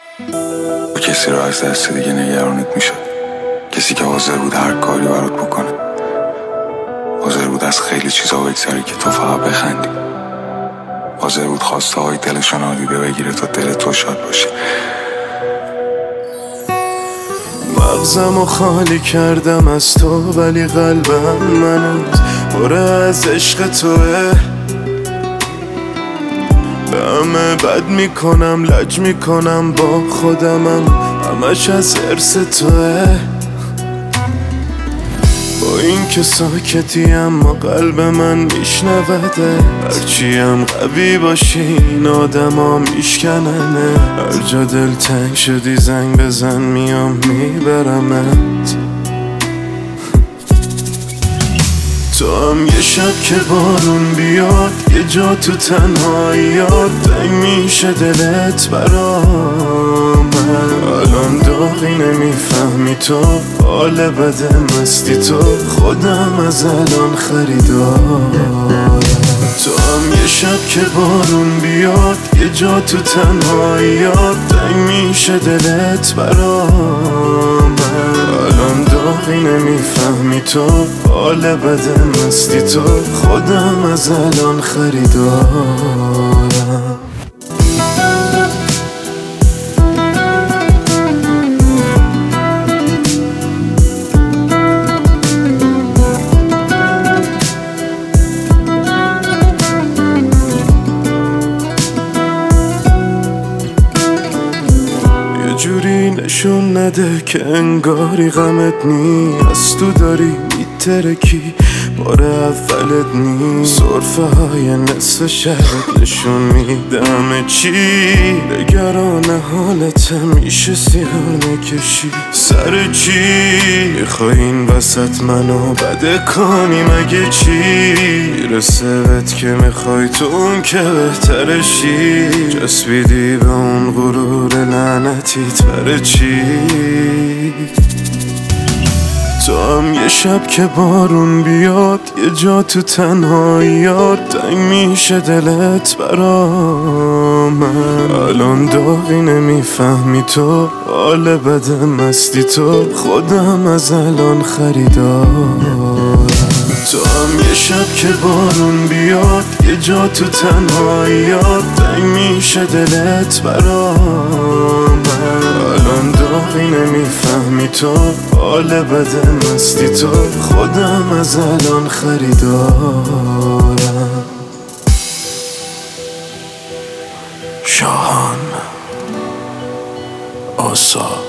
با کسی رو از دست دیگه نگرانت میشد، کسی که حاضر بود هر کاری برات بکنه، حاضر بود از خیلی چیزا بگذره که تو فقط بخندی، حاضر بود خواسته های دلشو نادیده بگیره تا دل تو شاد باشه. مغزمو خالی کردم از تو، ولی قلبم منت پر از عشق توه. به همه بد میکنم، لج میکنم با خودمم، همش از حرص توه. با این که ساکتی اما قلب من میشنوده، هرچیم قوی باشی این آدم ها میشکننه. هر جا دل تنگ شدی زنگ بزن میام میبرمت. تو هم یه شب که بارون بیاد، یه جا تو تنهاییات تنگ میشه دلت برا من. الان داغی نمیفهمی تو، حال بده مستی تو، خودم از الان خریدارم. تو هم یه شب که بارون بیاد، یه جا تو تنهاییات تنگ میشه دلت برا من. الان داغی نمیفهمی تو، حال بده مستی تو، خودم از الان خریدارم. جوری نشون نده که انگاری غمت نی، از تو داری میترکی بار اولت نی. صرفه های نصف شهرت نشون میدم چی، نگران حالت میشه سیگار نکشی. سر چی میخوای این وسط منو بده کنی؟ مگه چی میرسه بهت که میخوای تو اون که بهترشی؟ چسبیدی به اون غرور لعنتیت برای چی؟ تو هم یه شب که بارون بیاد، یه جا تو تنهاییات تنگ میشه دلت برا من. الان داغی نمیفهمی تو، حال بده مستی تو، خودم از الان خریدارم. تو هم یه شب که بارون بیاد، یه جا تو تنهاییات تنگ میشه دلت برا من. الان داغی نمیفهمی تو، حال بده مستی تو، خودم از الان خریدارم. شاهان آسا